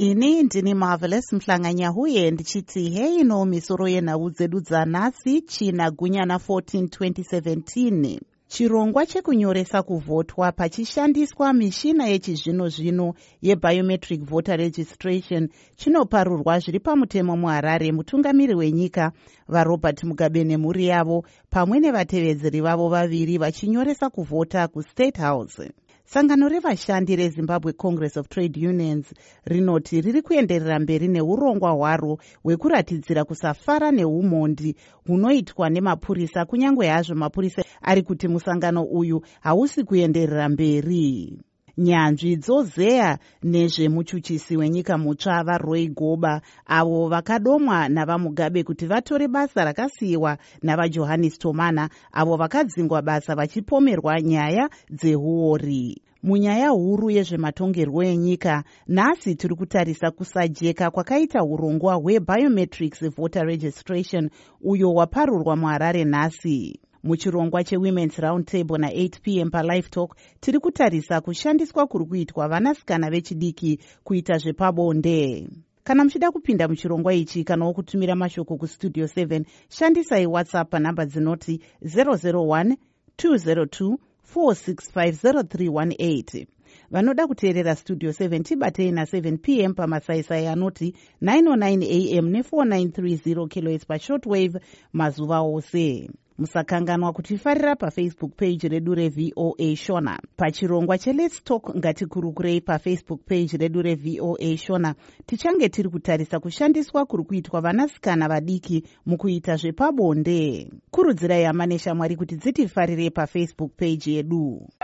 Ini ndini Marvelous Mhlanganyahuye ndichiti hei no misoro yenhau dzedu dzanhasi china gunyana 14 2017. Chirongwa chekunyoresa kuvhotwa pachishandiswa mishina yechizvino-zvino yebiometric voter registration chinoparurwa zviri pamutemo muHarare. Mutungamiri wenyika vaRobert Mugabe nemhuri yavo pamwe nevatevedzeri vavo vaviri vachinyoresa kuvhota kuState House. Sangano revashandi reZimbabwe Congress of Trade Unions rinoti riri kuenderera mberi neurongwa hwaro hwekuratidzira kusafara neumhondi hunoitwa nemapurisa, kunyange hazvo mapurisa ari kuti musangano uyu hausi kuenderera mberi. Nyanzvi dzozeya nezvemuchuchisi wenyika mutsva vaRoy Goba, avo vakadomwa navaMugabe kuti vatore basa rakasiyiwa navaJohannes Tomana, avo vakadzingwa basa vachipomerwa nyaya dzehuori. Munyaya huru yezvematongerwo enyika, nhasi tiri kutarisa kusajeka kwakaita urongwa hwebiometrics voter registration uyo waparurwa muHarare nhasi. Muchirongwa cheWomen's Roundtable na8 p.m. paLive Talk tiri kutarisa kushandiswa kuri kuitwa vanasikana vechidiki kuita zvepabonde. Kana muchida kupinda muchirongwa ichi kana kutumira mashoko kustudio 7, shandisai WhatsApp panhamba dzinoti 001 202 4650318. Vanoda kuteerera studio 7 tibatei na7 p.m. pamasaisai anoti 909 am ne4930 kHz pashortwave mazuva ose. Musakanganwa kutifarira paFacebook page redu reVOA Shona. Pachirongwa cheLet's Talk ngatikurukurei paFacebook page redu reVOA Shona. Tichange tiri kutarisa kushandiswa kuri kuitwa vanasikana vadiki mukuita zvepabonde. Kurudzirai hama neshamwari kuti dzitifarire paFacebook page yedu.